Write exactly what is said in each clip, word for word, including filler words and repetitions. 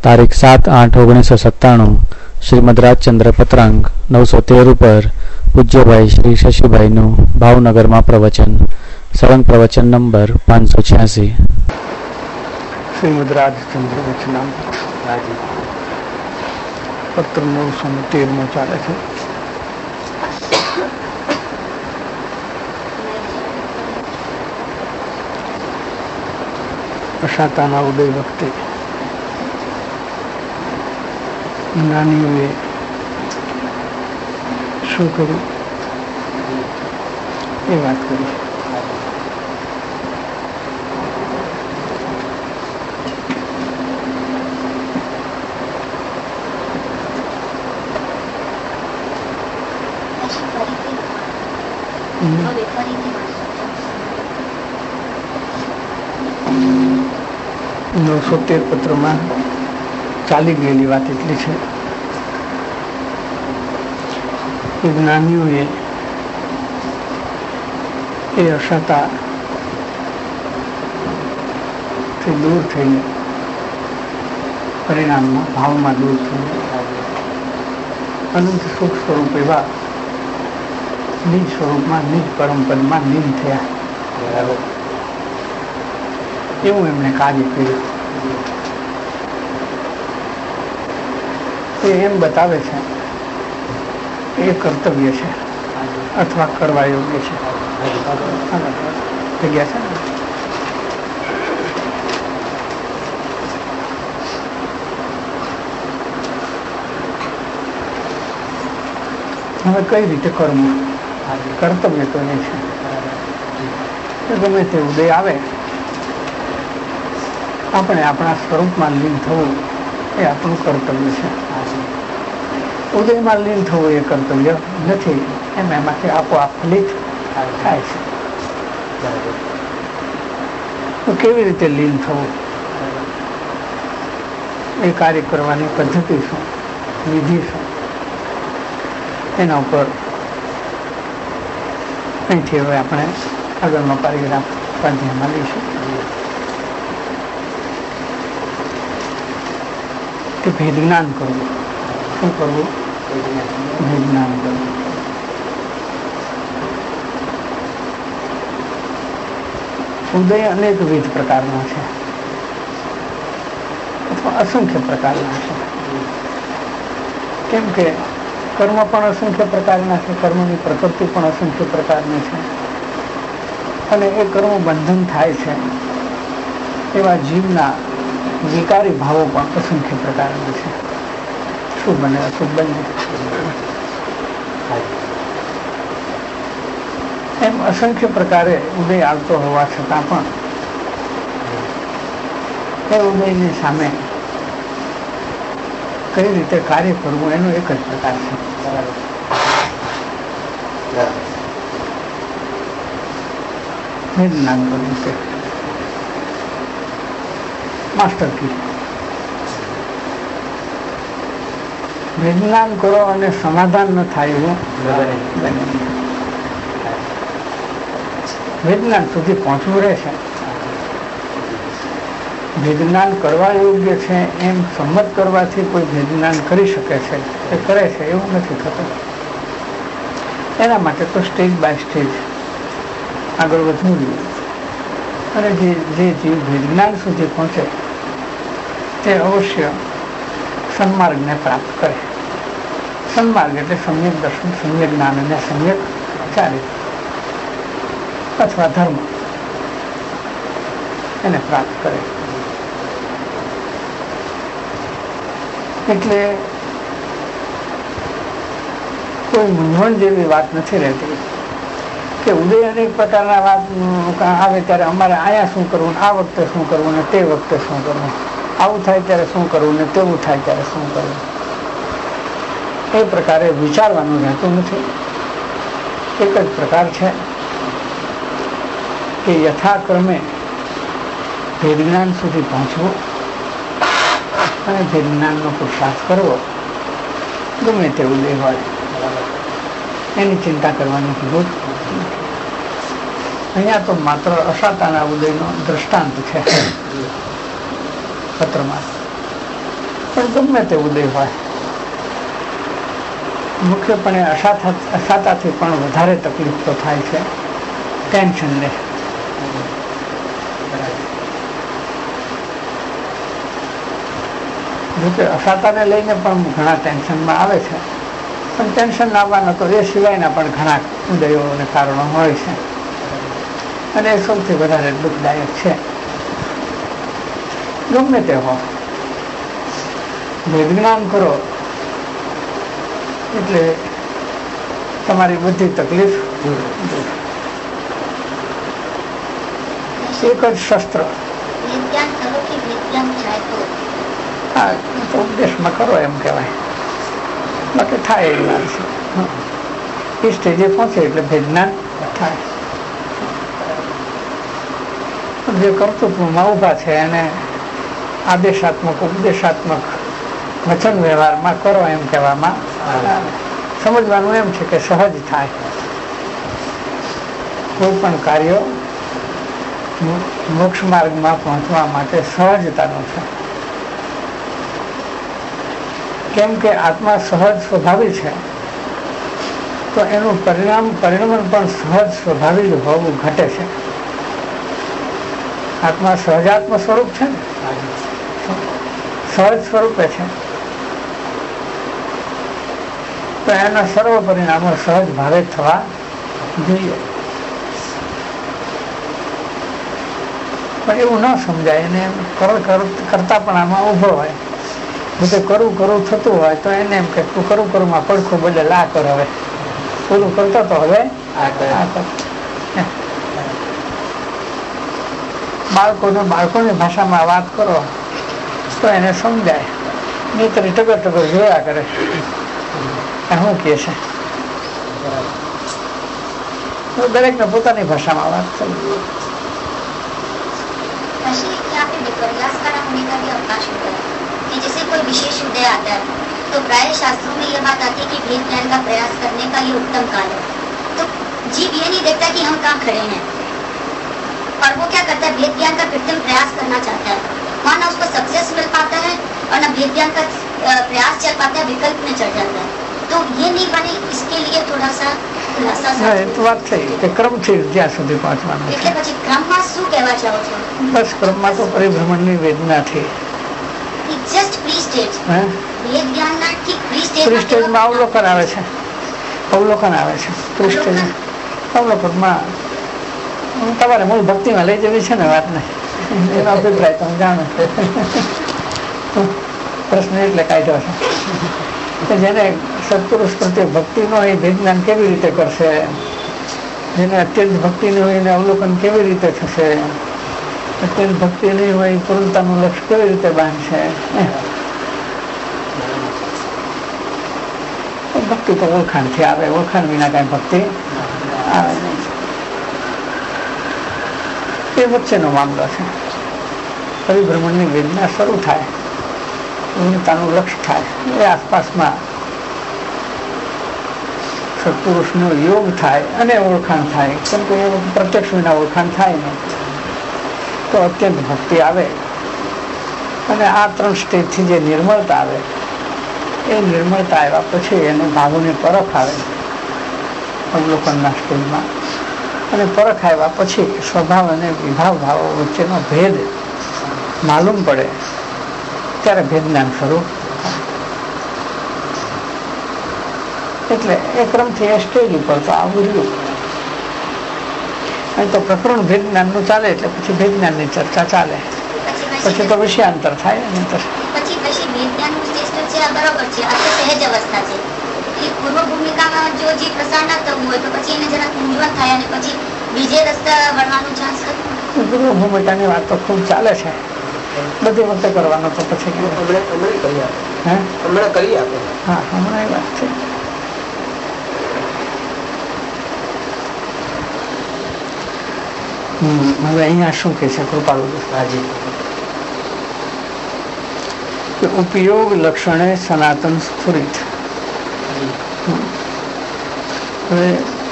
તારીખ સાત આઠ ઓગણીસો સત્તાણું શ્રીમદ રાજચંદ્ર પત્રાંગ નવસો તેર ઉપર પૂજ્યભાઈ શ્રી શશીભાઈનું ભાવનગરમાં પ્રવચન. સળંગ પ્રવચન નંબર પાંચસો છ્યાસી. શ્રીમદ રાજચંદ્ર વચનામૃત પત્ર નવસો ને તેર માં ચાલે છે. અશાતાના ઉદય વખતે જ્ઞાનીઓએ શું કર્યું એ વાત કરી. નવસો તેર પત્રમાં ચાલી ગયેલી વાત એટલી છે કે જ્ઞાનીઓએ એ અશાતા થી દૂર થઈને પરિણામમાં ભાવમાં દૂર થઈને અનંત સુખ સ્વરૂપ એવા નિજ સ્વરૂપમાં નિજ પરમપદમાં લીન થયા એવું એમણે કાર્ય કર્યું. એ એમ બતાવે છે એ કર્તવ્ય છે અથવા કરવા યોગ્ય છે. જગ્યા છે ને હવે કઈ રીતે કરવું? કર્તવ્ય તો એ છે ગમે તે ઉદય આવે આપણે આપણા સ્વરૂપમાં લીન થવું એ આપણું કર્તવ્ય છે. ઉદયમાં લીન થવું એ કર્તવ્ય નથી, એમ એમાંથી આપોઆપ ફલિત થાય છે. તો કેવી રીતે લીન થવું, એ કાર્ય કરવાની પદ્ધતિ શું, વિધિ શું, એના ઉપર અહીંથી હવે આપણે આગળનો પારેગ્રાફ સ્વાધ્યાયમાં લઈશું કે ભેદ જ્ઞાન કરવું. શું કરવું? ભેદ જ્ઞાન કરવું. ઉદય અનેકવિધ પ્રકારના છે અથવા અસંખ્ય પ્રકારના છે. કેમ કે કર્મ પણ અસંખ્ય પ્રકારના છે, કર્મની પ્રકૃતિ પણ અસંખ્ય પ્રકારની છે, અને એ કર્મ બંધન થાય છે એવા જીવના વિકારી ભાવો પણ અસંખ્ય પ્રકારના છે. શુભ અને અશુભ બંને. એમ અસંખ્ય પ્રકારે ઉદય આવતો હોવા છતાં પણ એ ઉદયની સામે કઈ રીતે કાર્ય કરવું એનો એક જ પ્રકાર છે. જ્ઞાન કરવું છે માસ્ટર કી. વિજ્ઞાન કરો અને સમાધાન ન થાય એવું વિજ્ઞાન સુધી પહોંચવું રહેશે. વિજ્ઞાન કરવા યોગ્ય છે એમ સંમત કરવાથી કોઈ વિજ્ઞાન કરી શકે છે, એ કરે છે એવું નથી થતું. એના માટે તો સ્ટેજ બાય સ્ટેજ આગળ વધવું જોઈએ. અને જે જે જીવ વિજ્ઞાન સુધી પહોંચે તે અવશ્ય સન્માર્ગને પ્રાપ્ત કરે. સન્માર્ગ એટલે સમ્યક દર્શન, સમ્યક જ્ઞાન અને સમ્યક ચારિત્ર અથવા ધર્મ એને પ્રાપ્ત કરે. એટલે કોઈ મૂંઝવણ જેવી વાત નથી રહેતી કે ઉદય અનેક પ્રકારના વાત આવે ત્યારે અમારે અહીંયા શું કરવું, આ વખતે શું કરવું ને તે વખતે શું કરવું, આવું થાય ત્યારે શું કરવું ને તેવું થાય ત્યારે શું કરવું, એ પ્રકારે વિચારવાનું રહેતું નથી. એક જ પ્રકાર છે કે યથાક્રમે ભેદજ્ઞાન સુધી પહોંચવું અને ભેદજ્ઞાનનો પુરુષાર્થ કરવો. ગમે તે ઉદય હોય એની ચિંતા કરવાની જરૂર. અહીંયા તો માત્ર અશાતાના ઉદયનો દ્રષ્ટાંત છે પત્રમાં. પણ ગમે તે ઉદય હોય, મુખ્યપણે અસાથા અસાતાથી પણ વધારે તકલીફ તો થાય છે ટેન્શનને. જોકે અસાતાને લઈને પણ ઘણા ટેન્શનમાં આવે છે, પણ ટેન્શન આવવાના તો એ સિવાયના પણ ઘણા ઉદયો અને કારણો હોય છે, અને એ સૌથી વધારે દુઃખદાયક છે. ગમે તે હો, વેદજ્ઞાન કરો એટલે તમારી બધી તકલીફ દૂર. એક જ શસ્ત્ર. હા, તો ઉપદેશમાં કરો એમ કહેવાય, બાકી થાય એ વાત છે. એ સ્ટેજે પહોંચે એટલે વિજ્ઞાન થાય. જે કર્તૃત્વમાં ઊભા છે એને આદેશાત્મક ઉપદેશાત્મક વચન વ્યવહારમાં કરો એમ કહેવામાં સમજવાનું એમ છે કે સહજ થાય. કોઈ પણ કાર્ય મોક્ષ માર્ગમાં પહોંચવા માટે સહજતાનું છે. કેમ કે આત્મા સહજ સ્વભાવી છે, તો એનું પરિણામ પરિણમન પણ સહજ સ્વભાવી હોવું ઘટે છે. આત્મા સહજાત્મ સ્વરૂપ છે ને, સહજ સ્વરૂપે છે, તો એના સર્વ પરિણામો સહજ ભાવે થવા જોઈએ. પણ એવું ન સમજાય, એને કરતા પણ આમાં ઉભો હોય, બધે કરું કરું થતું હોય તો એને એમ કે તું કરું કરું માં પડખું બદલે લા કર, હવે પૂરું કરતો તો હવે આ કર. બાળકોને બાળકોની ભાષામાં વાત કરો તો એને સમજાય, નહીતર ટગર ટગર જોયા કરે શું કહે છે. દરેકને પોતાની ભાષામાં વાત કરવી. जैसे कोई विशेष उदय आता है तो प्राय शास्त्रों में यह बात आती है कि भेद ज्ञान का प्रयास करने का ये उत्तम काल है. तो जीव ये नहीं देखता कि हम कहाँ खड़े हैं, और वो क्या करता है, भेद ज्ञान का कृत्रिम प्रयास करना चाहता है. वहाँ ना उसको सक्सेस मिल पाता है और ना भेद ज्ञान का प्रयास चल पाता है, विकल्प में चढ़ जाता है. तो ये नहीं बने, इसके लिए थोड़ा सा વાત થઈ કે ક્રમથી જ્યાં સુધી પહોંચવાનું એટલે પછી ક્રમમાં શું કહેવા ચાહો છો? બસ ક્રમમાં તો પરિભ્રમણની વેદનાથી પ્રિસ્ટેજમાં અવલોકન આવે છે, અવલોકન આવે છે પ્રિસ્ટેજ અવલોકનમાં તમારે મૂળ ભક્તિમાં લઈ જવી છે ને વાતને, એનો અભિપ્રાય તમે જાણો. પ્રશ્ન એટલે કાઢ્યો છે, જેને સત્પુરુષ પ્રત્યે ભક્તિનો હોય વિજ્ઞાન કેવી રીતે કરશે, જેને અત્યંત ભક્તિની હોય એને અવલોકન કેવી રીતે થશે, અત્યંત ભક્તિ નહીં હોય પૂર્ણતાનું લક્ષ્ય કેવી રીતે બાંધશે. ભક્તિ તો ઓળખાણથી આવે, ઓળખાણ વિના કઈ ભક્તિ આવે નહીં. એ વચ્ચેનો મામલો છે. પરિભ્રમણની વેદના શરૂ થાય, પૂર્ણતાનું લક્ષ્ય થાય, એ આસપાસમાં સત્પુરુષનો યોગ થાય અને ઓળખાણ થાય. કેમ કે એ પ્રત્યક્ષ વિના ઓળખાણ થાય નહીં, તો અત્યંત ભક્તિ આવે. અને આ ત્રણ સ્ટેજથી જે નિર્મળતા આવે, એ નિર્મળતા આવ્યા પછી એને ભાવોની પરખ આવે અવલોકનના સ્ટેજમાં, અને પરખ આવ્યા પછી સ્વભાવ અને વિભાવ ભાવો વચ્ચેનો ભેદ માલુમ પડે ત્યારે ભેદજ્ઞાન શરૂ. એટલે એ ક્રમથી એ સ્ટેજ ઉપર તો આવું રહ્યું. અહીં તો પ્રકરણ ભેદજ્ઞાનનું ચાલે એટલે પછી ભેદજ્ઞાનની ચર્ચા ચાલે, પછી તો વિષયાંતર થાય. પછી પછી ભેદજ્ઞાનનું સ્ટેજ તો છે બરોબર છે, આ તો સહેજ અવસ્થા છે. એ પૂર્વ ભૂમિકામાં જો જે પ્રસાર ના થવું હોય તો પછી એને જરા મૂંઝવણ થાય અને પછી બીજે રસ્તા વળવાનું ચાન્સ ખરું. પૂર્વ ભૂમિકાની વાત તો ખૂબ ચાલે છે, બધી વખતે કરવાનો તો પછી હમણાં કરી આપે. હા, હમણાં એ વાત છે. હવે અહીંયા શું કે છે કૃપાલુ કે ઉપયોગ લક્ષણે સનાતન સ્ફુરિત. હવે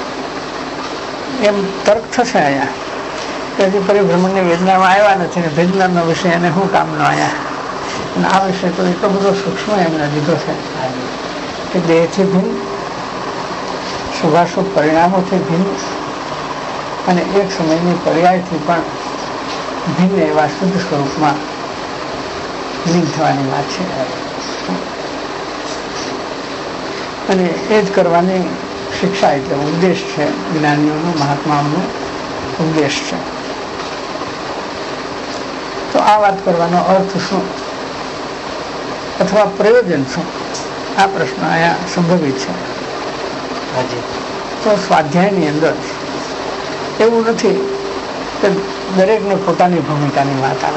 એમ તર્ક થશે અહીંયા કે હજી પરિભ્રમણની વેદનામાં આવ્યા નથી ને ભેદજ્ઞાનનો વિષય એને શું કામનો અહીંયા, અને આ વિષય તો એટલો બધો સૂક્ષ્મ એમને લીધો છે કે દેહથી ભિન્ન, શુભાશુભ પરિણામોથી ભિન્ન અને એક સમયની પર્યાયથી પણ ભિન્ન એવા શુદ્ધ સ્વરૂપમાં લીન થવાની વાત છે. અને એ જ કરવાની શિક્ષા એટલે ઉદ્દેશ છે જ્ઞાનીઓનો, મહાત્માઓનો ઉદ્દેશ છે. તો આ વાત કરવાનો અર્થ શું અથવા પ્રયોજન શું, આ પ્રશ્ન અહીંયા સંભવિત છે. તો સ્વાધ્યાયની અંદર એવું નથી કે દરેકને પોતાની ભૂમિકાની વાત આવે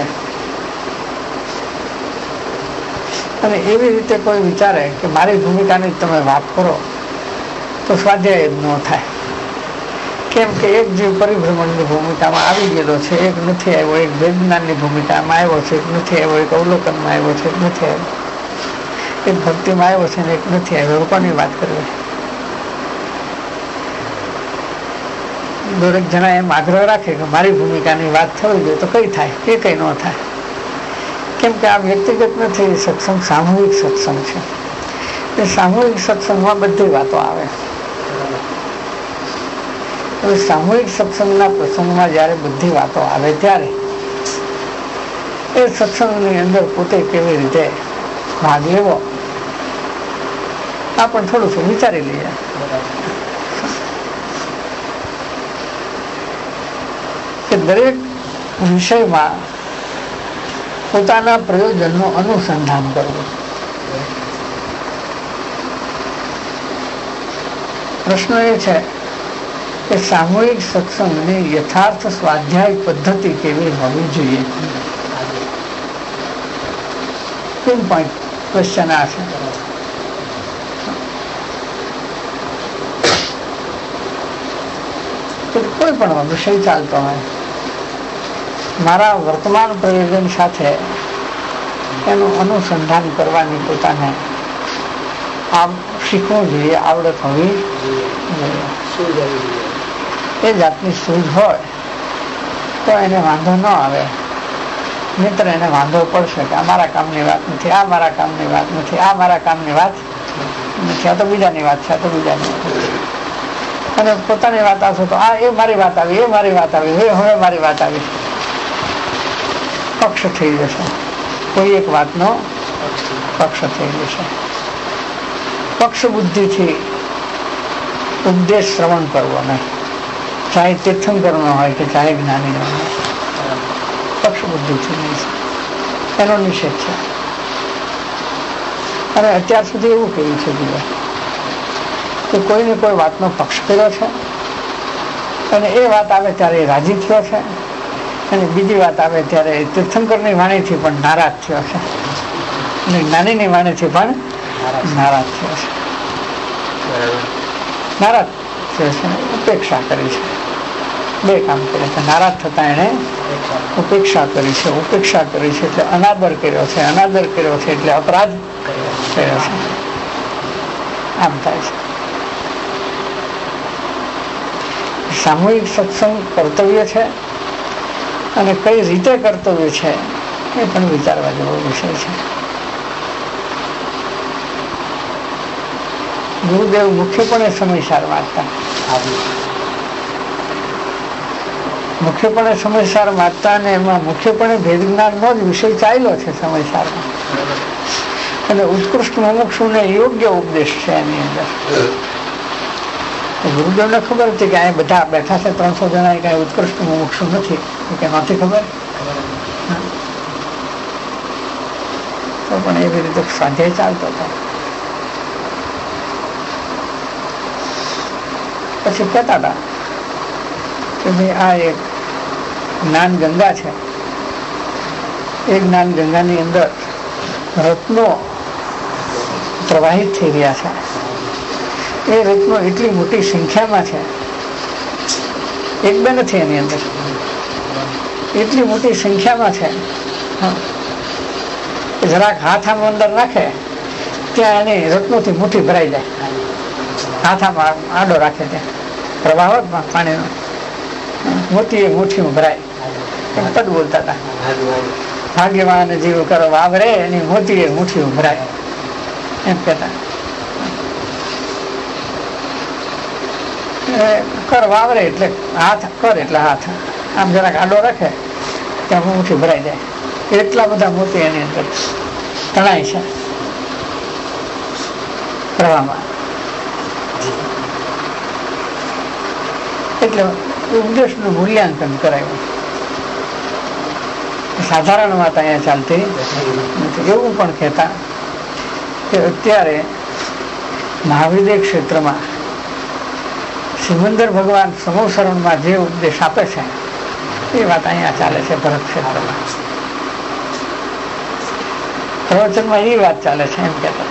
અને એવી રીતે કોઈ વિચારે કે મારી ભૂમિકાની તમે વાત કરો તો સ્વાધ્યાય જ ન થાય. કેમ કે એક જીવ પરિભ્રમણની ભૂમિકામાં આવી ગયેલો છે, એક નથી આવ્યો, એક વેદનાની ભૂમિકામાં આવ્યો છે, એક નથી આવ્યો, એક અવલોકનમાં આવ્યો છે, એક નથી આવ્યો, એક ભક્તિમાં આવ્યો છે ને એક નથી આવ્યો. કોની વાત કરવી? દરેક જણા એમ આગ્રહ રાખે કે મારી ભૂમિકાની વાત થવી જોઈએ તો કઈ થાય? એ કઈ ન થાય. કેમ કે આ વ્યક્તિગત નથી સત્સંગ, સામૂહિક સત્સંગ છે. એ સામૂહિક સત્સંગમાં બધી વાતો આવે. હવે સામૂહિક સત્સંગના પ્રસંગમાં જયારે બધી વાતો આવે ત્યારે એ સત્સંગની અંદર પોતે કેવી રીતે ભાગ લેવો આ પણ થોડું શું વિચારી લઈએ. કે દરેક વિષયમાં પોતાના પ્રયોજનનું અનુસંધાન કરવું. પ્રશ્ન એ છે કે સામૂહિક સત્સંગની યથાર્થ સ્વાધ્યાય પદ્ધતિ કેવી હોવી જોઈએ? પિન પોઈન્ટ ક્વેશ્ચન આ છે. કોઈ પણ વિષય ચાલતો હોય, મારા વર્તમાન પ્રયોજન સાથે એનું અનુસંધાન કરવાની પોતાને આમ શીખવું જોઈએ, આવડત હોવી જોઈએ. એ જાતની સૂઝ હોય તો એને વાંધો ન આવે. મિત્ર એને વાંધો પડશે કે આ મારા કામની વાત નથી, આ મારા કામની વાત નથી, આ મારા કામની વાત નથી, આ તો બીજાની વાત છે, આ તો બીજાની વાત. અને પોતાની વાત આવશે તો આ એ મારી વાત આવી, એ મારી વાત આવી, હવે હવે મારી વાત આવી. પક્ષ થઈ જશે, કોઈ એક વાતનો પક્ષ થઈ જશે. પક્ષ બુદ્ધિથી ઉપદેશ શ્રવણ કરવો નહીં, ચાહે તીર્થંકરનો હોય કે ચાહે જ્ઞાનીનો હોય. પક્ષ બુદ્ધિથી નહીં, એનો નિષેધ છે. અને અત્યાર સુધી એવું કહ્યું છે બીજા કે કોઈને કોઈ વાતનો પક્ષ કર્યો છે અને એ વાત આવે ત્યારે રાજી થયો છે અને બીજી વાત આવે ત્યારે તીર્થંકરની વાણીથી પણ નારાજ થયો છે અને જ્ઞાનીની વાણીથી પણ નારાજ થયો છે. નારાજ થયો છે, ઉપેક્ષા કરી છે. બે કામ કરે છે. નારાજ થતા એને ઉપેક્ષા કરી છે. ઉપેક્ષા કરી છે એટલે અનાદર કર્યો છે. અનાદર કર્યો છે એટલે અપરાધ કર્યો છે. આમ થાય છે. સામૂહિક સત્સંગ કર્તવ્ય છે અને કઈ રીતે કર્તવ્ય છે એ પણ વિચારવા જેવો વિષય છે. ગુરુદેવ મુખ્યપણે સમયસાર વાંચતા, મુખ્યપણે સમયસાર વાંચતા અને એમાં મુખ્યપણે ભેદ જ્ઞાનનો જ વિષય ચાલ્યો છે સમયસારમાં. અને ઉત્કૃષ્ટ મુમુક્ષુને યોગ્ય ઉપદેશ છે એની અંદર. ગુરુદેવને ખબર હતી કે અહીંયા બધા બેઠા છે ત્રણસો જણા એ કઈ ઉત્કૃષ્ટ મુમુક્ષુ નથી કે નથી ખબર, તો પણ એવી રીતે સ્વાધ્યાય ચાલતો હતો. પછી કહેતા હતા કે ભાઈ આ એક જ્ઞાન ગંગા છે, એ જ્ઞાન ગંગાની અંદર રત્નો પ્રવાહિત થઈ રહ્યા છે. એ રત્નો એટલી મોટી સંખ્યામાં છે, એક બે નથી એની અંદર, એટલી મોટી સંખ્યામાં છે. જરાક હાથ આમ અંદર નાખે ત્યાં એની રત્નોથી મુઠ્ઠી ભરાઈ જાય. હાથ આમ આડો રાખે ત્યાં પ્રવાહ પાણીનો મોટી એ મુઠ્ઠીમાં ભરાય. પદ બોલતા હતા ભાગ્યવાન જીવ કરો વાવરે એની મોતી મુઠ્ઠી ઉભરાય એમ કહેતા. કર વાવરે એટલે હાથ, કર એટલે હાથ, આમ જરાક આડો રાખે ત્યાં મુઠ્ઠી ભરાઈ જાય. એટલા બધા મોતી એની અંદર તણાય છે પ્રવાહમાં. એટલે ઉપદેશનું મૂલ્યાંકન કરાયું. સાધારણ વાત અહીંયા ચાલતી નથી. એવું પણ કહેતા કે અત્યારે મહાવિદ્ય ક્ષેત્રમાં સિમંદર ભગવાન સમૂહસરણમાં જે ઉપદેશ આપે છે એ વાત અહીંયા ચાલે છે ભરત ક્ષેત્રમાં. પ્રવચનમાં એ વાત ચાલે છે એમ કહેતા.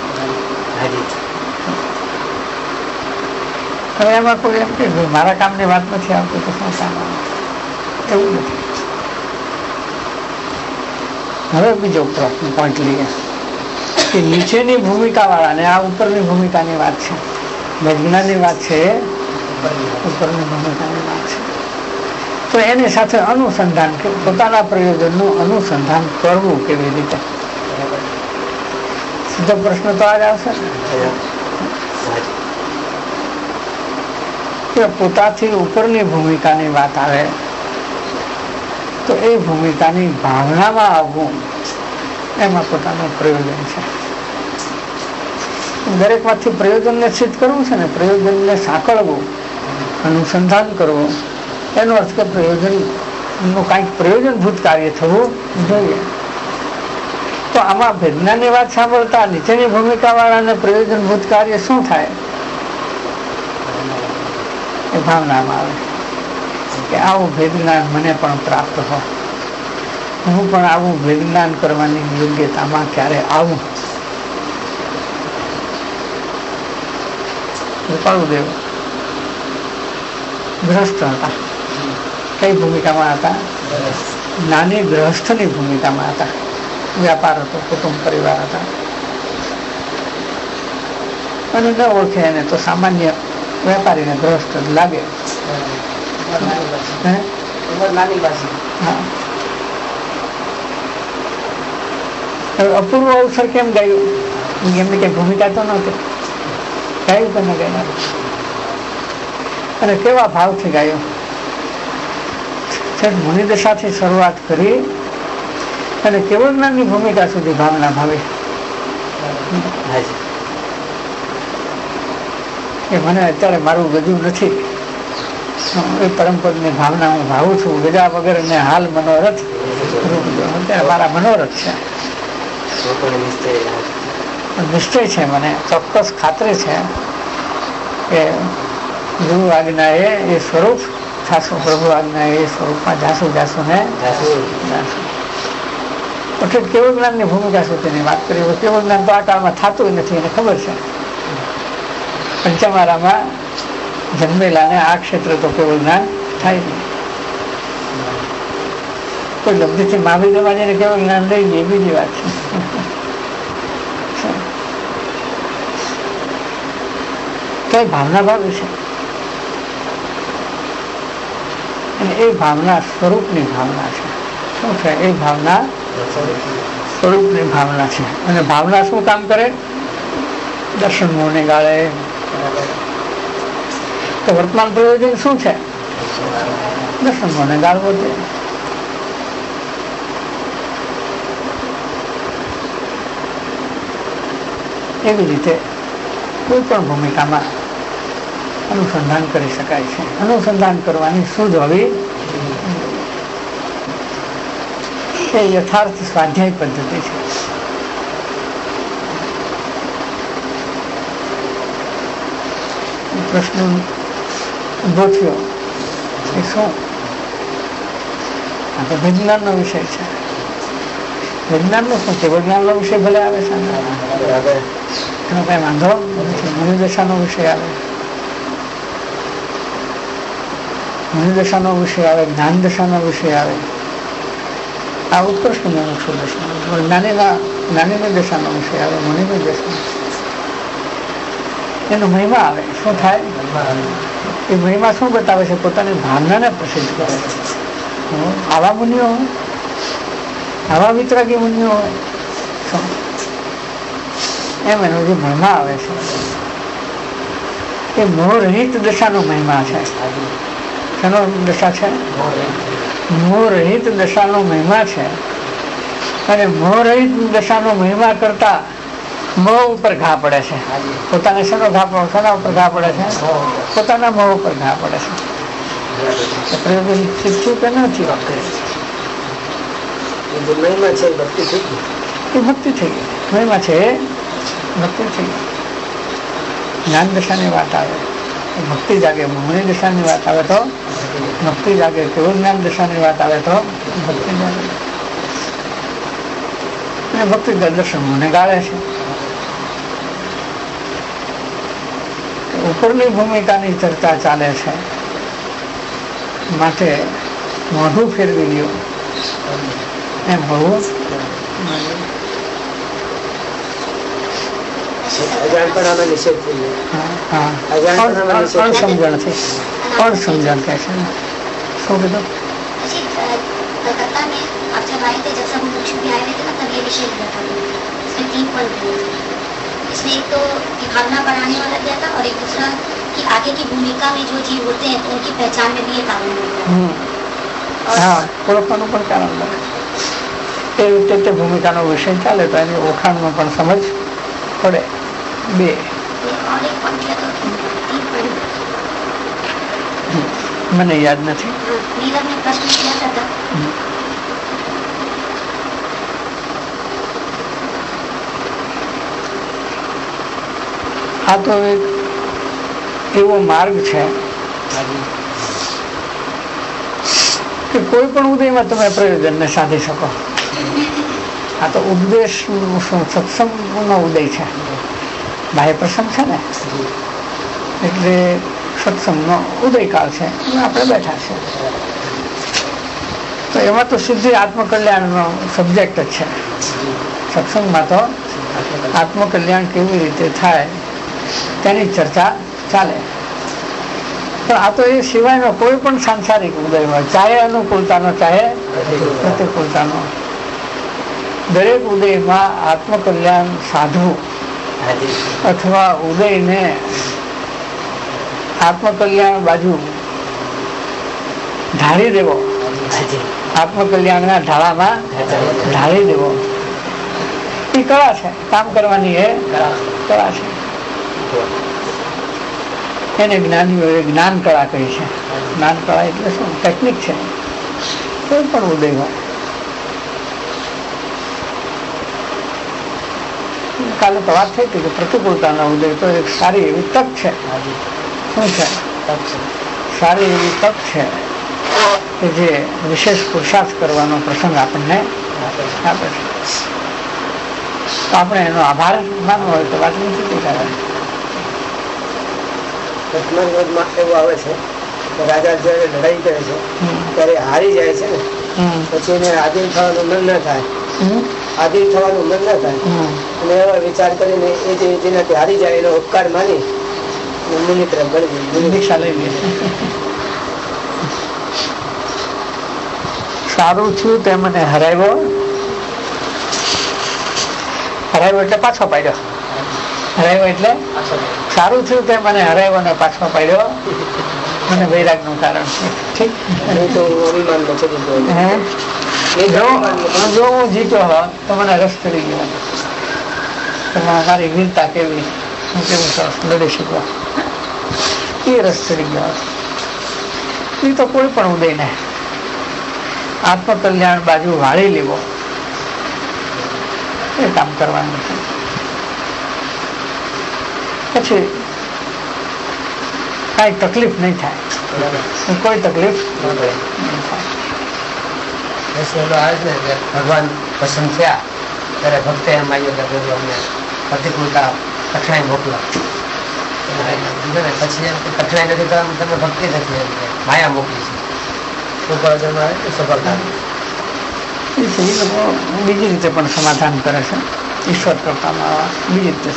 હવે એમાં કોઈ એમ કે મારા કામની વાત નથી આવતી તો શું કામ આવે, એવું નથી. હવે બીજો પ્રશ્ન પોઈન્ટ લઈએ કે નીચેની ભૂમિકા વાળા ને આ ઉપરની ભૂમિકાની વાત છે, વિજ્ઞાનની વાત છે, ઉપરની ભૂમિકાની વાત છે. તો એની સાથે અનુસંધાન, પોતાના પ્રયોજનનું અનુસંધાન કરવું કેવી રીતે? સીધો પ્રશ્ન તો આજ આવશે કે પોતાથી ઉપરની ભૂમિકાની વાત આવે તો એ ભૂમિકાની ભાવનામાં આવવું એમાં પોતાનું પ્રયોજન છે. દરેક માંથી પ્રયોજનને સિદ્ધ કરવું છે ને, પ્રયોજનને સાંકળવું, અનુસંધાન કરવું, એનો અર્થ કે પ્રયોજનનું કાંઈક પ્રયોજનભૂત કાર્ય થવું જોઈએ. તો આમાં વિજ્ઞાનની વાત સાંભળતા નીચેની ભૂમિકા વાળાને પ્રયોજનભૂત કાર્ય શું થાય એ ભાવનામાં આવે કે આવું વિજ્ઞાન મને પણ પ્રાપ્ત હોય, હું પણ આવું વિજ્ઞાન કરવાની યોગ્યતામાં ક્યારે આવું. કૃપાળુદેવ ગ્રસ્ત હતા. કઈ ભૂમિકામાં હતા? નાની ગ્રહસ્થની ભૂમિકામાં હતા. વ્યાપાર હતો, કુટુંબ પરિવાર હતા અને ન ઓળખે એને તો સામાન્ય વેપારીને ગ્રસ્ત લાગે. અપૂર્વ અવસર કેમ ગાયું? એમની કઈ ભૂમિકા તો નહોતી, ગાયું કે ન ગાયું? અને કેવા ભાવથી ગાયું? મુનિદશાથી શરૂઆત કરી અને કેવળ જ્ઞાનની ભૂમિકા સુધી ભાવના ભાવે કે મને અત્યારે મારું ગજું નથી, એ પરમપદની ભાવના હું ભાવું છું. ગજા વગર ને હાલ મનોરથ અત્યારે મારા મનોરથ છે, નિશ્ચય છે, મને ચોક્કસ ખાતરી છે કે ગુરુ આજ્ઞા એ સ્વરૂપ થાશું, પ્રભુ આજ્ઞા એ સ્વરૂપમાં જાસું જાસું ને જાસું. એટલે કેવળ જ્ઞાનની ભૂમિકા સુધીની વાત કરી. કેવળ જ્ઞાન તો આ કાળમાં થતું નથી એને ખબર છે. પંચમારામાં જન્મેલા ને આ ક્ષેત્ર તો કેવળ જ્ઞાન થાય નહીં. કોઈ લબ્ધિથી મહાવિદ્યમાં જઈને કેવળ જ્ઞાન લઈ ગઈ બીજી વાત છે. કઈ ભાવના ભાવી છે અને એ ભાવના સ્વરૂપની ભાવના છે. શું છે એ ભાવના? સ્વરૂપની ભાવના છે. અને ભાવના શું કામ કરે? દર્શન મોહને ગાળે. તો વર્તમાન પ્રયોજન શું છે? દર્શન મોહને ગાળવો છે. એવી રીતે કોઈ પણ ભૂમિકામાં અનુસંધાન કરી શકાય છે. અનુસંધાન કરવાની સૂઝ હોવી એ યથાર્થ સ્વાધ્યાય પદ્ધતિ છે. પ્રશ્ન ઉભો થયો એ શું? આ તો વિજ્ઞાનનો વિષય છે. વિજ્ઞાનનો શું છે? વિજ્ઞાનનો વિષય ભલે આવે છે, એનો કઈ વાંધો નથી. મનોદશાનો વિષય આવે, મનોદશાનો વિષય આવે, જ્ઞાન દશાનો વિષય આવે. આ ઉત્કૃષ્ટ મોક્ષ દશા, જ્ઞાનીના જ્ઞાનીની દશાનો વિષય આવે, મુનિની દશા, એનો મહિમા આવે. શું થાય? એ મહિમા શું બતાવે છે? પોતાની ભાવનાને પ્રસિદ્ધ કરે છે. આવા મુનિઓ આવા વિતરાગી મુનિઓ હોય એમ એનો જે મહિમા આવે છે એ મોહરહિત દશાનો મહિમા છે. શેનો દશા છે? મોહરહિત દશાનો મહિમા છે. અને મોહરહિત દશાનો મહિમા કરતા મોહ ઉપર ઘા પડે છે. પોતાને શેનો ઘા શેના ઉપર ઘા પડે છે? પોતાના મોહ ઉપર ઘા પડે છે. પ્રયોજન શીખ્યું કે નથી? મહિમા છે ભક્તિ થઈ ગઈ. એ ભક્તિ થઈ ગઈ. મહિમા છે એ ભક્તિ થઈ ગઈ. જ્ઞાન દશાની વાત આવે ભક્તિ જાગે, મોહની દશાની વાત આવે તો ભક્તિ જાગે, કેવું જ્ઞાન દશાની વાત આવે તો ભક્તિ જાગે. અને ભક્તિ દર્શન મને ગાળે છે. ઉપરની ભૂમિકાની ચર્ચા ચાલે છે માટે મોઢું ફેરવી લ્યો એમ હોવું અણસમજણથી અણસમજણ કહે છે. શું કીધું? कलकत्ता में आप जब आए थे, जब सब मुझे भी आए थे ना, तब ये विषय दिया था. इसमें तीन पॉइंट दिए थे. इसमें एक तो कि भावना बढ़ाने वाला दिया था और एक दूसरा कि आगे की भूमिका में जो जीव होते हैं उनकी पहचान में भी ये कारण होता है. હા, ઓળખવાનું પણ કારણ બને. એ રીતે તે ભૂમિકાનો વિષય ચાલે તો એની ઓળખાણમાં પણ સમજ પડે. બે और एक पॉइंट किया तो तीन पॉइंट મને યાદ નથી. नीलम ने प्रश्न किया था तब. આ તો એક એવો માર્ગ છે કે કોઈ પણ ઉદયમાં તમે પ્રયોજનને સાધી શકો. આ તો ઉપદેશ સત્સંગનો ઉદય છે. બાહ્ય પ્રસંગ છે ને એટલે સત્સંગનો ઉદયકાળ છે. આપણે બેઠા છે તો એમાં તો સીધી આત્મકલ્યાણનો સબ્જેક્ટ જ છે. સત્સંગમાં તો આત્મકલ્યાણ કેવી રીતે થાય તેની ચર્ચા ચાલે. પણ આ તો એ સિવાયનો કોઈ પણ સાંસારિક ઉદય હોય, ચાહે અનુકૂળતાનો ચાહે પ્રતિકૂળતાનો, દરેક ઉદયમાં આત્મકલ્યાણ સાધવું અથવા ઉદયને આત્મકલ્યાણ બાજુ ઢાળી દેવો, આત્મકલ્યાણના ઢાળામાં ઢાળી દેવો એ કળા છે. કામ કરવાની એ કળા છે. એને જ્ઞાનીઓએ જ્ઞાન કળા કહી છે. જ્ઞાન કળા એટલે શું? ટેકનિક છે. કોઈ પણ ઉદય હોય. કાલે તો વાત થઈ હતી કે પ્રતિકૂળતાનો ઉદય તો એક સારી એવી તક છે. શું છે? સારી એવી તક છે કે જે વિશેષ પુરુષાર્થ કરવાનો પ્રસંગ આપણને આપે છે. તો આપણે એનો આભાર માનવો હોય તો વાત નથી કરાય. એવું આવે છે કે રાજા જયારે લડાઈ કરે છે ત્યારે હારી જાય છે ને પછી એને આધીન થવાનું મન ના થાય, આધીન થવાનું મન ના થાય અને એવા વિચાર કરીને એ જે જેનાથી હારી જાય એનો ઉપકાર માની મુનિ તરફ ગણી દીક્ષા લઈ લે. સારું થયું તે મને હરાવ્યો, હરાવ્યો એટલે પાછો પાડ્યો. હરાવ્યો એટલે સારું થયું તે મને હરાવ્યો ને પાછો પાડ્યો. મને વૈરાગ નું કારણ છે. ઠીક. જો હું જીત્યો હોત તો મને રસ ચડી ગયો. મારી વીરતા કેવી, હું કેવું સરસ લડી શક્યો એ રસ ચડી ગયો. એ તો કોઈ પણ ઉદયને આત્મકલ્યાણ બાજુ વાળી લેવો એ કામ કરવાનું છે. પછી કઈ તકલીફ નહીં થાય, કોઈ તકલીફ નહીં થાય. ભગવાન પસંદ થયા ત્યારે ભક્તે એમ આવ્યો કે અમને પ્રતિકૂળતા કઠણાઈ મોકલા. પછી કઠણાઈ નથી તો તમે ભક્તિ નથી, માયા મોકલી છે. શું કરો છો? સફળતા બીજી રીતે પણ સમાધાન કરે છે. ઈશ્વર કરતામાં બીજી રીતે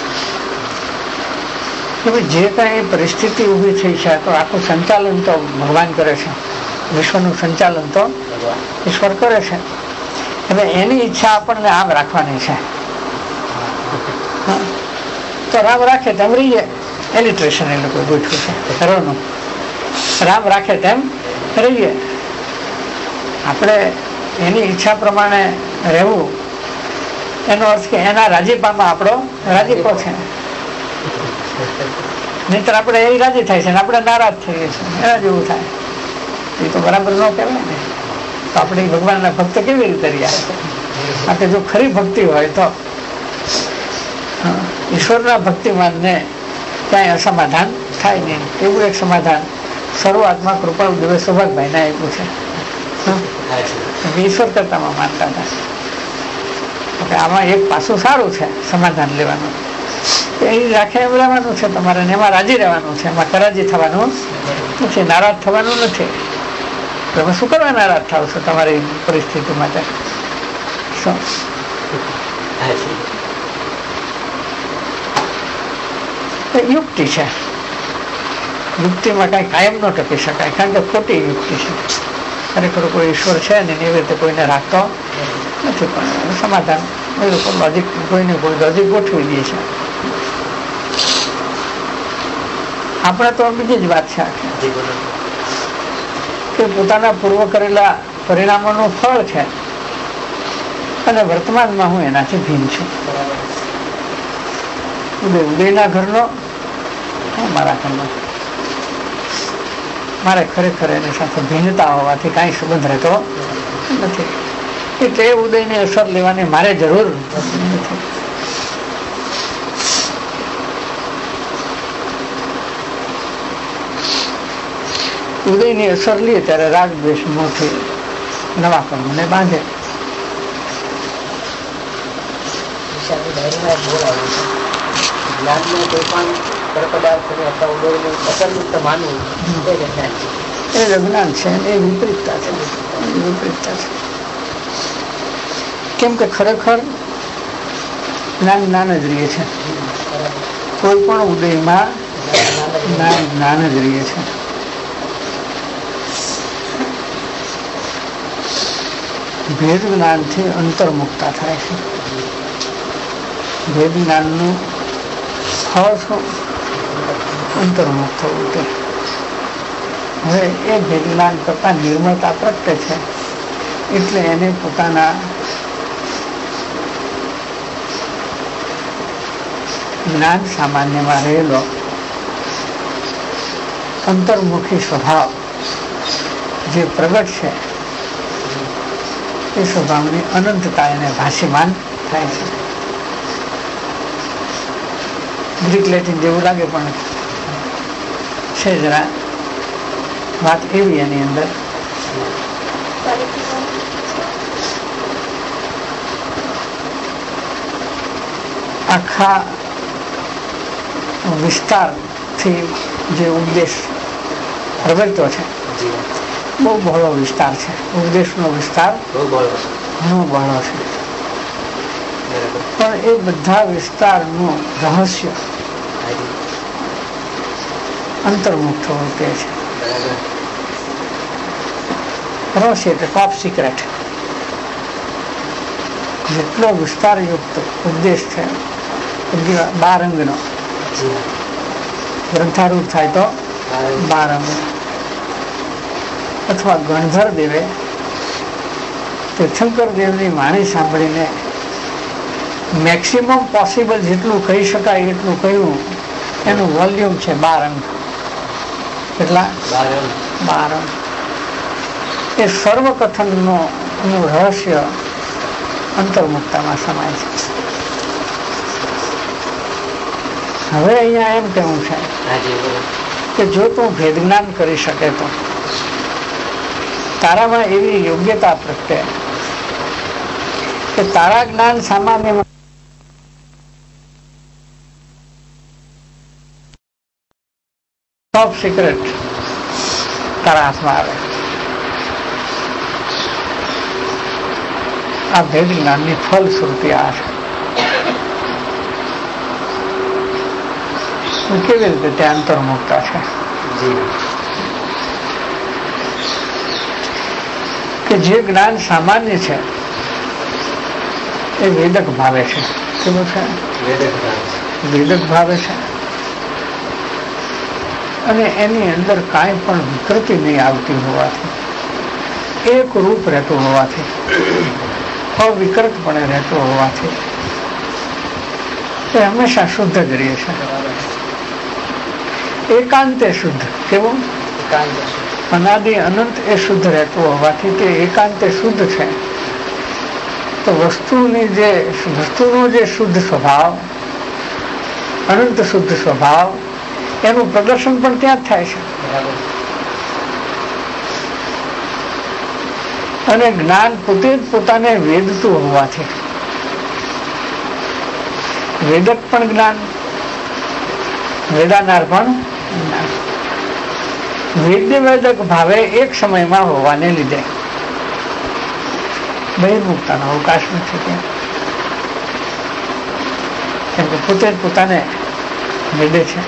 કે ભાઈ જે કઈ પરિસ્થિતિ ઊભી થઈ છે તો આખું સંચાલન તો ભગવાન કરે છે. વિશ્વનું સંચાલન તો ઈશ્વર કરે છે. હવે એની ઈચ્છા આપણને આમ રાખવાની છે, તો રામ રાખે તેમ રહીએ. એલિટ્રેશન એ લોકો ગોઠવું છે ઘરોનું, રામ રાખે તેમ રહીએ. આપણે એની ઈચ્છા પ્રમાણે રહેવું એનો અર્થ કે એના રાજીપામાં આપણો રાજીપો છે. નહીતર આપણે એ રાજી થાય છે ને આપણે નારાજ થઈએ છીએ, એના જેવું થાય. એ તો બરાબર ન કહેવાય ને. તો આપણે ભગવાનના ભક્ત કેવી રીતે રહ્યા? આપણે જો ખરી ભક્તિ હોય તો ઈશ્વરના ભક્તિમાનને ક્યાંય અસમાધાન થાય નહીં. એવું એક સમાધાન શરૂઆતમાં કૃપાળુ દેવે સૌભાગભાઈને આપ્યું છે. ઈશ્વર કરતામાં માનતા હતા. આમાં એક પાસું સારું છે સમાધાન લેવાનું. એ રાખે એમ રહેવાનું છે તમારે, એમાં રાજી રહેવાનું છે, એમાં કરાજી થવાનું નથી, નારાજ થવાનું નથી. તમે શું કરવા નારાજ થાવ છો તમારી પરિસ્થિતિ માટે? શું યુક્તિ છે. યુક્તિમાં કઈ કાયમ ન ટકી શકાય, કારણ કે ખોટી યુક્તિ છે. ખરેખર કોઈ ઈશ્વર છે ને એવી રીતે કોઈને રાખતો નથી. પણ સમાધાન એ લોકો લોજિક કોઈને કોઈ લોજિક ગોઠવી દે છે. આપણે તો બીજી જ વાત છે કે પોતાના પૂર્વ કરેલા પરિણામોનું ફળ છે અને વર્તમાનમાં હું એનાથી ભિન્ન છું. ઉદય ઉદયના ઘરનો મારા ઘરનો મારે ખરેખર એની સાથે ભિન્નતા હોવાથી કાંઈ સંબંધ રહેતો નથી. એટલે એ ઉદયની અસર લેવાની મારે જરૂર નથી. ઉદયની અસર લે ત્યારે રાગ દ્વેષ મોથી નવા કર્મને બાંધે. એ અજ્ઞાન છે, એ વિપરીતતા છે. વિપરીતતા છે કેમ કે ખરેખર જ્ઞાન જ્ઞાન જ રહે છે. કોઈ પણ ઉદયમાં જ્ઞાન જ્ઞાન જ રહે છે. ભેદ જ્ઞાનથી અંતર્મુક્તા થાય છે. ભેદ જ્ઞાનનું ફળ શું? અંતર્મુક્ત થવું. તે હવે એ ભેદ જ્ઞાન કરતા નિર્મળતા પ્રગટે છે. એટલે એને પોતાના જ્ઞાન સામાન્યમાં રહેલો અંતર્મુખી સ્વભાવ જે પ્રગટ છે એ સ્વભાવની અનંતતા એને ભાષીમાન થાય છે. ગ્રીક લેટિન જેવું લાગે પણ છે જરા વાત એવી એની અંદર. આખા વિસ્તારથી જે ઉપદેશ પ્રગટ્યો છે બહુ બહોળો વિસ્તાર છે. ઉપદેશનો વિસ્તાર ઘણો બહોળો છે. પણ એ બધા વિસ્તારનું રહસ્ય અંતર્મુક્ત થવું તે છે. રહસ્ય એટલે ટોપ સિક્રેટ. જેટલો વિસ્તારયુક્ત ઉપદેશ છે બાર અંગનો, ગ્રંથારૂઢ થાય તો બાર અંગ, અથવા ગણધર દેવે તીર્થંકર દેવની વાણી સાંભળીને મેક્સિમમ પોસિબલ જેટલું કહી શકાય એટલું કહ્યું. એનું વોલ્યુમ છે બાર અંક. કેટલા? બાર અંક. એ સર્વકથનનો નું રહસ્ય અંતર્મુક્તામાં સમાય છે. હવે અહીંયા એમ કેવું છે કે જો તું ભેદ જ્ઞાન કરી શકે તો તારામાં એવી યોગ્યતા પ્રગટે કે તારા જ્ઞાન સામાન્ય ટોપ સિક્રેટ તારા હાથમાં આવે. આ ભેદ જ્ઞાનની ફલશ્રુતિ આ છે. કેવી રીતે તે અંતર્મુક્તા છે કે જે જ્ઞાન સામાન્ય છે એ વેદક ભાવે છે. કેવું છે? વેદક ભાવે છે. અને એની અંદર કાંઈ પણ વિકૃતિ નહીં આવતી હોવાથી, એક રૂપ રહેતું હોવાથી, અવિકૃતપણે રહેતો હોવાથી એ હંમેશા શુદ્ધ જ રહે છે. એકાંતે શુદ્ધ. કેવું? અનાદિ અનંત એ શુદ્ધ રહેતું હોવાથી તે એકાંતે શુદ્ધ છે. તો વસ્તુની જે વસ્તુનો જે શુદ્ધ સ્વભાવ, અનંત શુદ્ધ સ્વભાવ, એનું પ્રદર્શન પણ ત્યાં જ થાય છે. અને જ્ઞાન પોતે જ પોતાને વેદતું હોવાથી, વેદક પણ જ્ઞાન, વેદાનાર પણ જ્ઞાન, વેદ્ય વેદક ભાવે એક સમયમાં હોવાને લીધે બહિર્મુક્તાનો અવકાશ નથી ત્યાં. કેમ કે પોતે જ પોતાને વેદે છે.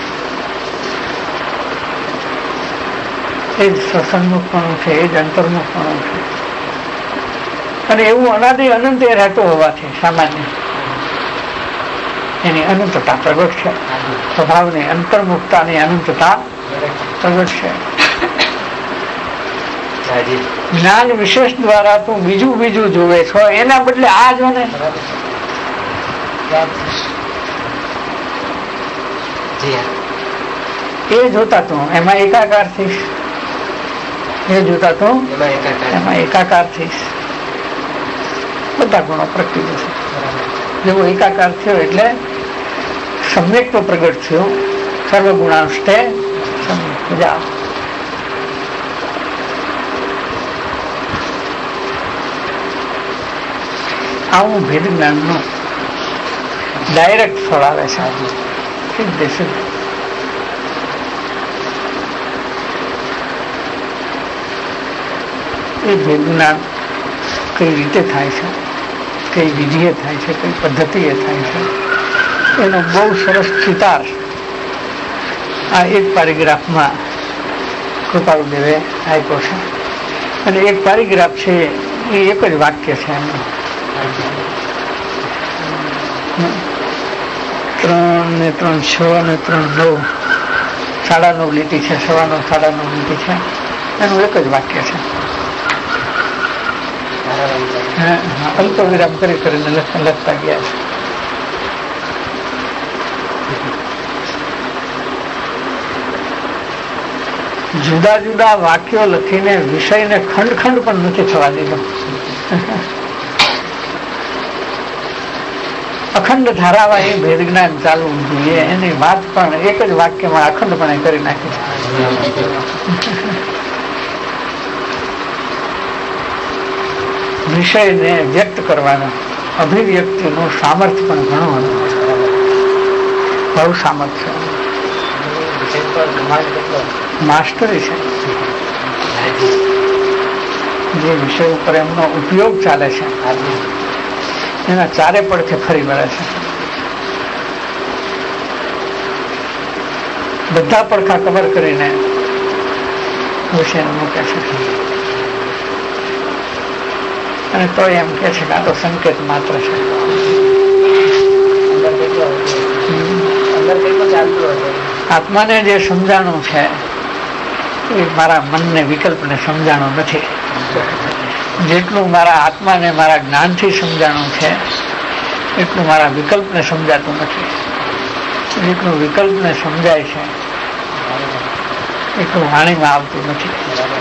એ જ સ્વસન્મુખપણું છે, એ જ અંતર્મુખપણું છે. અને એવું અનાદિ અનંત એ રહેતો હોવાથી સામાન્ય એની અનંતતા પ્રગટ છે. સ્વભાવની અંતર્મુખતાની અનંતતા પ્રગટ છે. જ્ઞાન વિશેષ દ્વારા તું બીજું બીજું જોવે છો, એના બદલે આ જો ને. એ જોતા તું એમાં એકાકાર થઈશ, એ જોતા તું એમાં એકાકાર થઈશ. બધા ગુણો પ્રગટી જશે. જેવો એકાકાર થયો એટલે સમ્યક તો પ્રગટ થયો. સર્વગુણાંષ્ટે જા. આવું ભેદ જ્ઞાન નું ડાયરેક્ટ ફળ આવે છે. એ ભેદ જ્ઞાન કઈ રીતે થાય છે, કઈ વિધિએ થાય છે, કઈ પદ્ધતિએ થાય છે, એનો બહુ સરસ ચિતાર આ એક પેરેગ્રાફમાં કૃપાળુદેવે આપ્યો છે. અને એક પેરેગ્રાફ છે એ એક જ વાક્ય છે એનું. ત્રણ ને ત્રણ છ ને ત્રણ નવ સાડા નવ લીટી છે, સવા નવ સાડા નવ લીટી છે. એનું એક જ વાક્ય છે. અલ્પ વિરામ કરી કરીને લખતા ગયા છે. જુદા જુદા વાક્યો લખીને વિષયને ખંડ ખંડ પણ નથી થવા દીધો. અખંડ ધારાવાહી ભેદ જ્ઞાન ચાલવું જોઈએ. એની વાત પણ એક જ વાક્યમાં અખંડપણે કરી નાખી છે. વિષયને વ્યક્ત કરવાનો અભિવ્યક્તિનું સામર્થ્ય પણ ઘણું બહુ સામર્થ્ય માસ્ટરી છે. જે વિષય ઉપર એમનો ઉપયોગ ચાલે છે એના ચારે પડખે ફરી વળે છે. બધા પડખા કવર કરીને વિષય મૂકે છે. અને તો એમ કે છે કે આ તો સંકેત માત્ર છે. આત્માને જે સમજાણું છે એ મારા મનને વિકલ્પને સમજાણું નથી. જેટલું મારા આત્માને મારા જ્ઞાનથી સમજાણું છે એટલું મારા વિકલ્પને સમજાતું નથી. જેટલું વિકલ્પને સમજાય છે એટલું વાણીમાં આવતું નથી.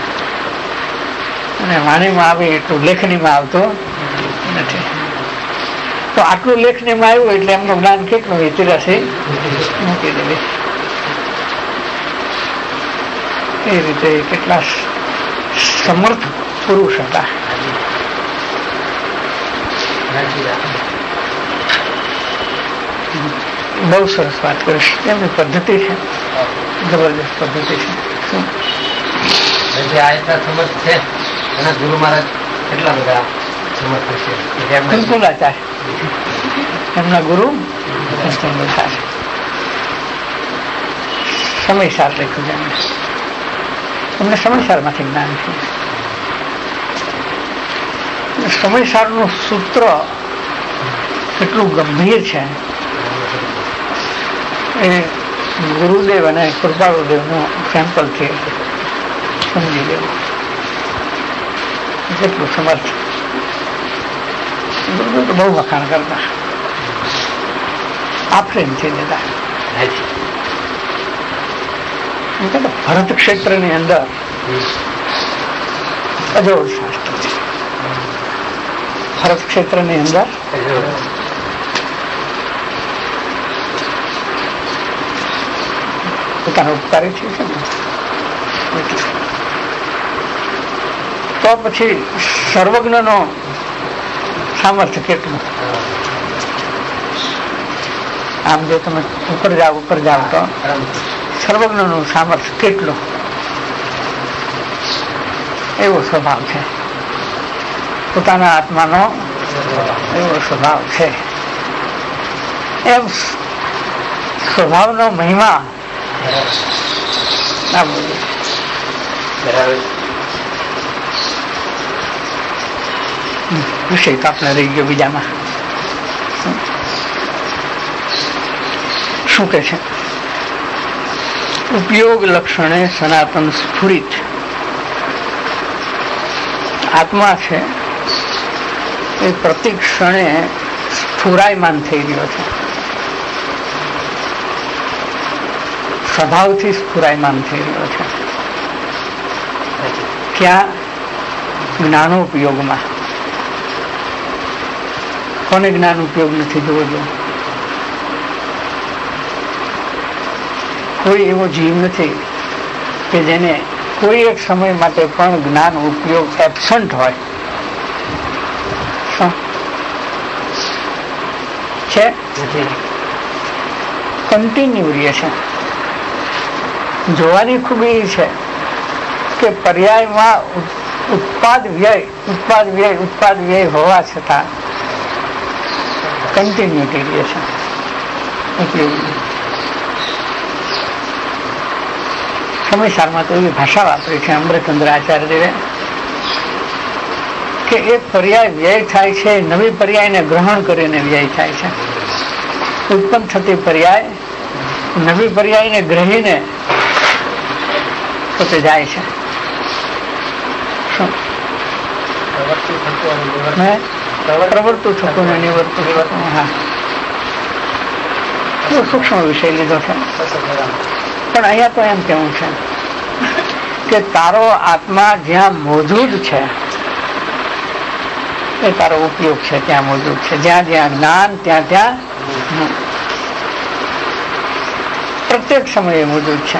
અને વાણીમાં આવે એટલું લેખનીમાં આવતું નથી. તો આટલું લેખનીમાં આવ્યું એટલે એમનું જ્ઞાન કેટલું એ તિરાસી મૂકી દેવી. એ રીતે કેટલા સમર્થ પુરુષ હતા. બહુ સરસ વાત કરીશ. એમની પદ્ધતિ છે, જબરદસ્ત પદ્ધતિ છે. શું સમર્થ છે એના ગુરુ મહારાજ કેટલા બધા સમર્થ છે. કુલકુલાચાર્ય એમના ગુરુ સમયસાર લખ્યું છે. એમને સમયસાર માંથી જ્ઞાન છે. સમયસાર નું સૂત્ર કેટલું ગંભીર છે એ ગુરુદેવ અને કૃપાળુદેવનું સેમ્પલથી સમજી લેવું. કેટલું સમર્થ. ગુરુદેવ તો બહુ વખાણ કરતા, આફરીનથી લેતા. ભરત ક્ષેત્રની અંદર અજોડ શાસ્ત્ર છે. ભરત ક્ષેત્રની અંદર પોતાનો ઉપકારી છે. તો પછી સર્વજ્ઞ નો સામર્થ્ય કેટલું. આમ જો તમે ઉપર જાઓ ઉપર જાઓ તો સર્વજ્ઞ નું સામર્થ્ય કેટલું, એવો સ્વભાવ છે. પોતાના આત્માનો એવો સ્વભાવ છે. એમ સ્વભાવનો મહિમા ના બોલીએ. વિષય તો આપણે રહી ગયો બીજામાં. શું કે છે? ઉપયોગ લક્ષણે સનાતન સ્ફુરિત. આત્મા છે એ પ્રતિ ક્ષણે સ્ફુરાયમાન થઈ રહ્યો છે. સ્વભાવથી સ્ફુરાયમાન થઈ રહ્યો છે. ક્યાં? જ્ઞાનોપયોગમાં. કોને જ્ઞાન ઉપયોગ નથી જોવો જો? કોઈ એવો જીવ નથી કે જેને કોઈ એક સમય માટે પણ જ્ઞાન ઉપયોગ એબસન્ટ હોય. છે કન્ટિન્યુ રહે છે. જોવાની ખૂબી છે કે પર્યાયમાં ઉત્પાદ વ્યય ઉત્પાદ વ્યય ઉત્પાદ વ્યય હોવા છતાં કન્ટિન્યુટી રહે છે. ઉપયોગી સમયસારમાં તો એવી ભાષા વાપરી છે અમૃતચંદ્ર આચાર્યદેવે કે એક પર્યાય વ્યય થાય છે, નવી પર્યાયને ગ્રહણ કરીને વ્યય થાય છે. ઉત્પન્ન થતી પર્યાય નવી પર્યાયને ગ્રહીને પોતે જાય છે. પ્રવર્તું થતું ને નિવર્તું. હા, બહુ સૂક્ષ્મ વિષય લીધો છે. પણ અહીંયા તો એમ કેવું છે કે તારો આત્મા જ્યાં મોજૂદ છે એ તારો ઉપયોગ છે, ત્યાં મોજૂદ છે. જ્યાં જ્યાં જ્ઞાન ત્યાં ત્યાં પ્રત્યેક સમયે મોજૂદ છે.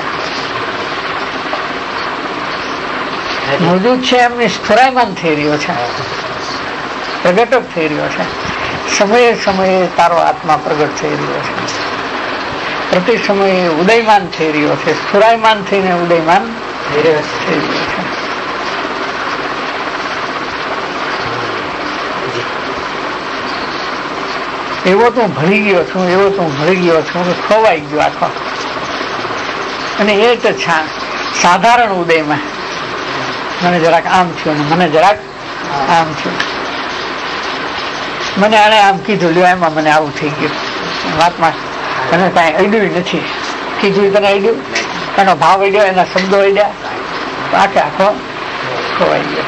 મોજૂદ છે એમની સ્ફુરાયમાન થઈ રહ્યો છે, પ્રગટક થઈ રહ્યો છે. સમયે સમયે તારો આત્મા પ્રગટ થઈ રહ્યો છે. પ્રતિ સમયે ઉદયમાન થઈ રહ્યો છે. સ્ફુરાયમાન થઈને ઉદયમાન થઈ રહ્યો છે. એવો તું ભળી ગયો છું, એવો તું ભળી ગયો છું, ખોવાઈ ગયો આખો. અને એ તો સાધારણ ઉદયમાં મને જરાક આમ થયું ને મને જરાક આમ થયું. મને આને આમ કીધું લ્યો એમાં મને આવું થઈ ગયું. વાતમાં તને કાંઈ અડ્યું નથી. કીધું તને અડ્યું, એનો ભાવ અડ્યો, એના શબ્દો અડ્યા, તો આખે આખો ખોવાઈ ગયો.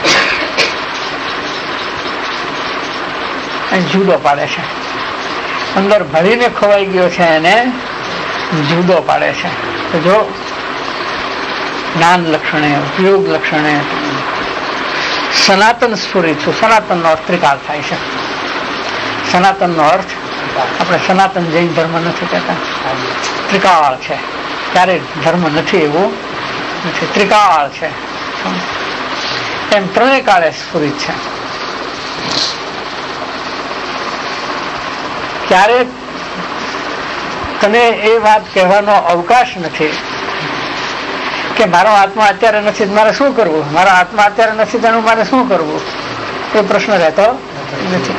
જુદો પાડે છે. અંદર ભરીને ખોવાઈ ગયો છે એને જુદો પાડે છે. તો જો જ્ઞાન લક્ષણે ઉપયોગ લક્ષણે સનાતન સ્ફુરિત છું. સનાતન નો અર્થ ત્રિકાળ થાય છે. સનાતન નો અર્થ આપણે સનાતન જૈન ધર્મ નથી કહેતા, ત્રિકાળ છે. ક્યારે ધર્મ નથી એવું નથી, ત્રિકાળ છે. એમ ત્રણેય કાળે સ્ફુરિત છે. ક્યારેક તને એ વાત કહેવાનો અવકાશ નથી કે મારો આત્મા અત્યારે નથી, મારે શું કરવું? મારો આત્મા અત્યારે નથી તેનું મારે શું કરવું? એ પ્રશ્ન રહેતો નથી.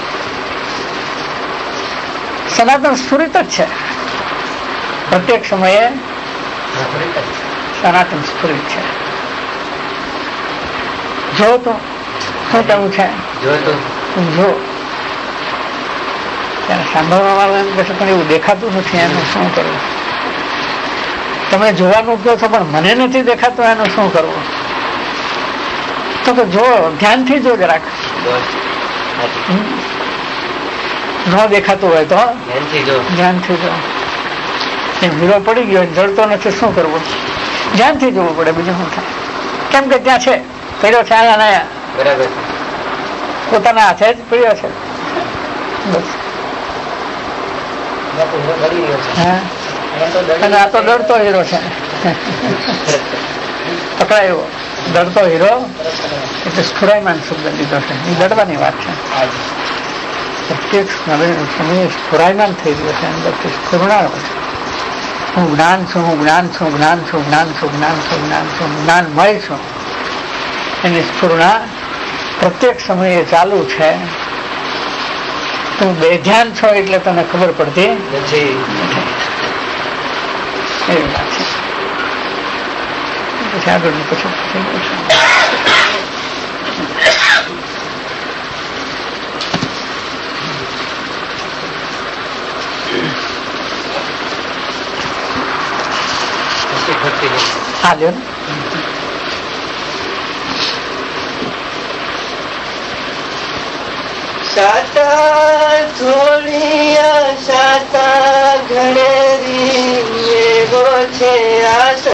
સનાતન સ્ફુરિત જ છે. પ્રત્યેક સમયે સનાતન સ્ફુરિત છે. જો તો શું કેવું છે? જો ત્યારે સાંભળવા વાળા એમ કહે છે પણ એવું દેખાતું નથી, એનું શું કરવું? તમે જોવાનું કહો છો પણ મને નથી દેખાતું, એનું શું કરવું? તો કે જો ધ્યાનથી જો જરાક, ન દેખાતું હોય તો ધ્યાનથી જો. એમ હીરો પડી ગયો જડતો નથી, શું કરવું? ધ્યાનથી જોવું પડે, બીજું શું થાય? કેમ કે ત્યાં છે, પડ્યો છે, આયા નાયા, બરાબર, પોતાના હાથે જ પડ્યો છે. બસ. અને આ તો ડરતો હીરો છે, પકડાયો. ડરતો હીરો એટલે સ્ફુરાયમાન શબ્દ લીધો છે, એ ડરવાની વાત છે. પ્રત્યેક સમયે સ્ફુરાયમાન થઈ ગયો છે, અંદરથી સ્ફુરણા છે. હું જ્ઞાન છું, હું જ્ઞાન છું, જ્ઞાન છું, જ્ઞાન છું, જ્ઞાન છું, જ્ઞાન છું, જ્ઞાનમય છું. એની સ્ફુરણા પ્રત્યેક સમયે ચાલુ છે. તું બેધ્યાન છો એટલે તને ખબર પડતી નથી. એવી વાત છે. પછી આગળ પછી હા લ્યો ને. સાતા થોડિયા સાતા ઘડેરી એવો છે આસ